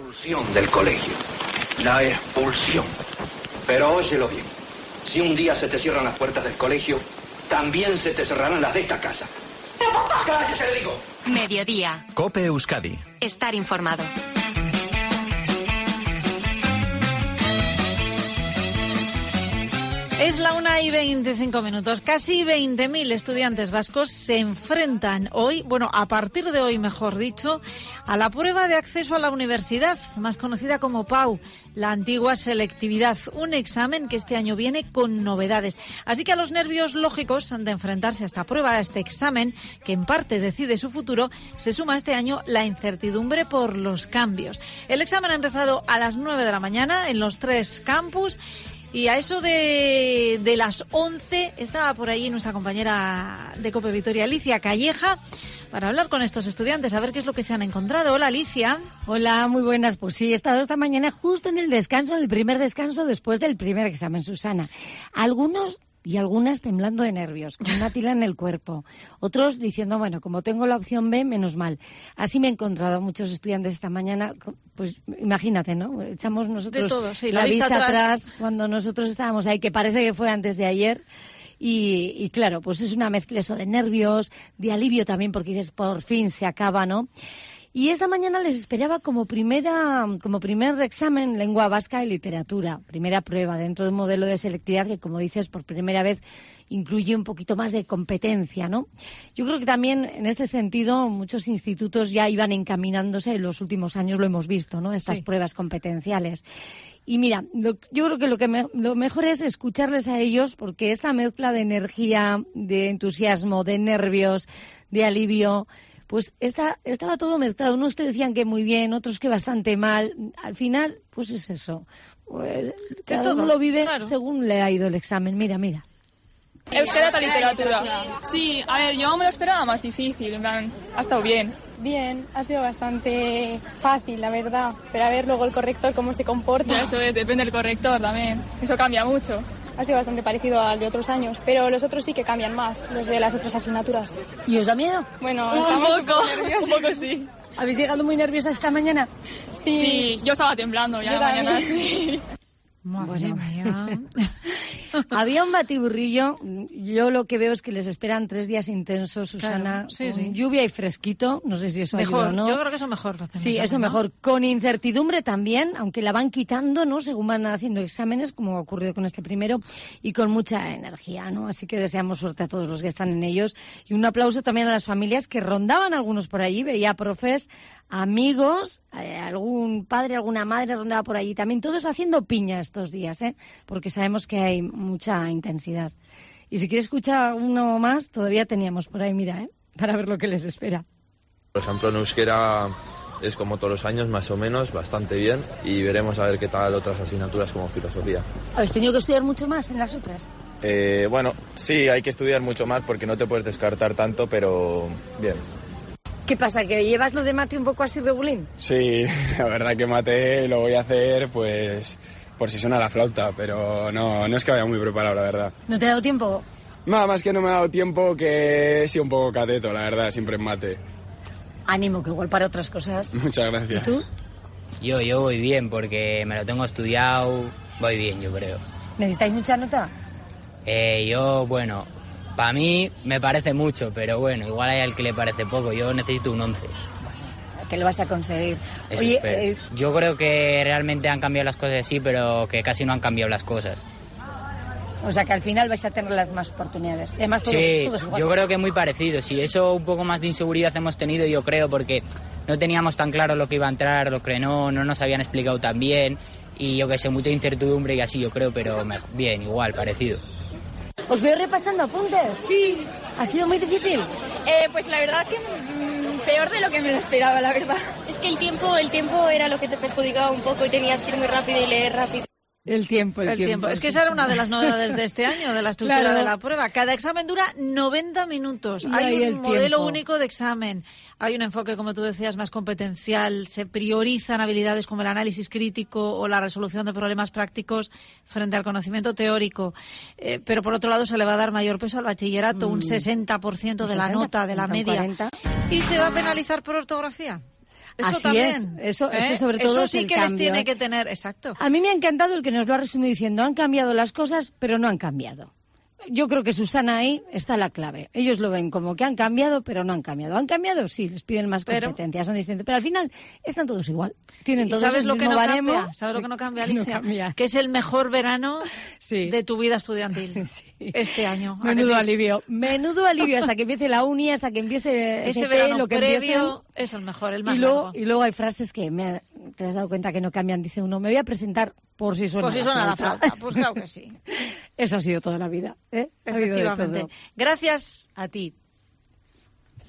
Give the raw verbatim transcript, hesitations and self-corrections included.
expulsión del colegio. La expulsión. Pero óyelo bien. Si un día se te cierran las puertas del colegio, también se te cerrarán las de esta casa. ¡No, papá! ¡Cállese, le digo! Mediodía. COPE Euskadi. Estar informado. Es la una y veinticinco minutos. Casi veinte mil estudiantes vascos se enfrentan hoy, bueno, a partir de hoy, mejor dicho, a la prueba de acceso a la universidad, más conocida como P A U, la antigua selectividad, un examen que este año viene con novedades. Así que a los nervios lógicos de enfrentarse a esta prueba, a este examen, que en parte decide su futuro, se suma este año la incertidumbre por los cambios. El examen ha empezado a las nueve de la mañana en los tres campus. Y a eso de, de las once estaba por ahí nuestra compañera de COPE Vitoria, Alicia Calleja, para hablar con estos estudiantes, a ver qué es lo que se han encontrado. Hola, Alicia. Hola, muy buenas. Pues sí, he estado esta mañana justo en el descanso, en el primer descanso después del primer examen, Susana. Algunos y algunas temblando de nervios, con una tila en el cuerpo. Otros diciendo, bueno, como tengo la opción B, menos mal. Así me he encontrado a muchos estudiantes esta mañana. Pues imagínate, ¿no? Echamos nosotros todo, sí, la, la vista, vista atrás. atrás cuando nosotros estábamos ahí, que parece que fue antes de ayer. Y, y claro, pues es una mezcla eso de nervios, de alivio también, porque dices, por fin se acaba, ¿no? Y esta mañana les esperaba como primera, como primer examen lengua vasca y literatura, primera prueba dentro de un modelo de selectividad que, como dices, por primera vez incluye un poquito más de competencia, ¿no? Yo creo que también en este sentido muchos institutos ya iban encaminándose, en los últimos años lo hemos visto, ¿no? Estas sí. Pruebas competenciales. Y mira, lo, yo creo que lo que me, lo mejor es escucharles a ellos, porque esta mezcla de energía, de entusiasmo, de nervios, de alivio, pues esta, estaba todo mezclado. Unos te decían que muy bien, otros que bastante mal. Al final, pues es eso. Pues, cada todo, uno lo vive claro. Según le ha ido el examen. Mira, mira. Euskera eta literatura. Sí, a ver, yo me lo esperaba más difícil, en plan, ha estado bien. Bien, ha sido bastante fácil, la verdad. Pero a ver luego el corrector cómo se comporta. Eso es, depende del corrector también. Eso cambia mucho. Ha sido bastante parecido al de otros años, pero los otros sí que cambian más, los de las otras asignaturas. ¿Y os da miedo? Bueno, un estamos poco, un poco nerviosos. Un poco sí. ¿Habéis llegado muy nerviosas esta mañana? Sí. Sí, yo estaba temblando ya yo de mañana, sí. Madre mía. Había un batiburrillo. Yo lo que veo es que les esperan tres días intensos, Susana, claro, sí, con sí. lluvia y fresquito. No sé si eso Mejor, ayuda o no. yo creo que eso mejor. Sí, eso ¿no? mejor. Con incertidumbre también, aunque la van quitando, ¿no? Según van haciendo exámenes, como ha ocurrido con este primero, y con mucha energía, ¿no? Así que deseamos suerte a todos los que están en ellos. Y un aplauso también a las familias que rondaban algunos por allí. Veía profes, amigos, eh, algún padre, alguna madre rondaba por allí. También todos haciendo piña estos días, ¿eh? Porque sabemos que hay mucha intensidad. Y si quieres escuchar uno más, todavía teníamos por ahí, mira, ¿eh? Para ver lo que les espera. Por ejemplo, en euskera es como todos los años, más o menos, bastante bien, y veremos a ver qué tal otras asignaturas como filosofía. ¿Habéis tenido que estudiar mucho más en las otras? Eh, bueno, sí, hay que estudiar mucho más porque no te puedes descartar tanto, pero bien. ¿Qué pasa, que llevas lo de mate un poco así regulín? Sí, la verdad que mate lo voy a hacer, pues, por si suena la flauta, pero no, no es que vaya muy preparado, la verdad. ¿No te ha dado tiempo? Nada más que no me ha dado tiempo, que he sido un poco cateto, la verdad, siempre en mate. Ánimo, que igual para otras cosas. Muchas gracias. ¿Y tú? Yo, yo voy bien, porque me lo tengo estudiado, voy bien, yo creo. ¿Necesitáis mucha nota? Eh, yo, bueno, para mí me parece mucho, pero bueno, igual hay al que le parece poco, yo necesito un once. Que lo vas a conseguir. Eso Oye, espero. eh, Yo creo que realmente han cambiado las cosas, sí, pero que casi no han cambiado las cosas. o sea que al final vais a tener las más oportunidades. Además, todos, Sí, todos igual. yo creo que muy parecido. Sí, eso un poco más de inseguridad hemos tenido, yo creo, porque no teníamos tan claro lo que iba a entrar, lo que no, no nos habían explicado tan bien, y yo que sé, mucha incertidumbre y así, yo creo, pero mejor, bien, igual, parecido. ¿Os veo repasando apuntes? Sí. ¿Ha sido muy difícil? Eh, pues la verdad que mmm, peor de lo que me lo esperaba, la verdad. Es que el tiempo, el tiempo era lo que te perjudicaba un poco y tenías que ir muy rápido y leer rápido. El tiempo, el, El tiempo. Es que esa era una de las novedades de este año, de la estructura Claro. de la prueba. Cada examen dura noventa minutos. Y Hay ahí un el modelo tiempo. único de examen. Hay un enfoque, como tú decías, más competencial. Se priorizan habilidades como el análisis crítico o la resolución de problemas prácticos frente al conocimiento teórico. Eh, pero por otro lado se le va a dar mayor peso al bachillerato, Mm. un sesenta por ciento de Un la sesenta, nota, de la un media. cuarenta. ¿Y se va a penalizar por ortografía? Eso Así también, es, eso, ¿eh? eso sobre todo eso es sí el que cambio, les tiene ¿eh? que tener, exacto. A mí me ha encantado el que nos lo ha resumido diciendo, han cambiado las cosas, pero no han cambiado. Yo creo que Susana ahí está la clave. Ellos lo ven como que han cambiado, pero no han cambiado. ¿Han cambiado? Sí, les piden más Pero- competencias, son distintos. Pero al final están todos igual. Tienen ¿Y todos sabes el lo que mismo no baremo. cambia? ¿Sabes lo que no cambia, No Alicia? cambia. Que es el mejor verano Sí. de tu vida estudiantil Sí. este año. ¿A que Menudo sí? alivio. Menudo alivio hasta que empiece la uni, hasta que empiece Ese F P, verano lo que previo es el mejor, el más y luego, largo. y luego hay frases que me ha- te has dado cuenta que no cambian. Dice uno, me voy a presentar por si suena, Por si suena la flauta, pues claro que sí. Eso ha sido toda la vida. ¿eh? Ha habido de Efectivamente. todo. Gracias A ti.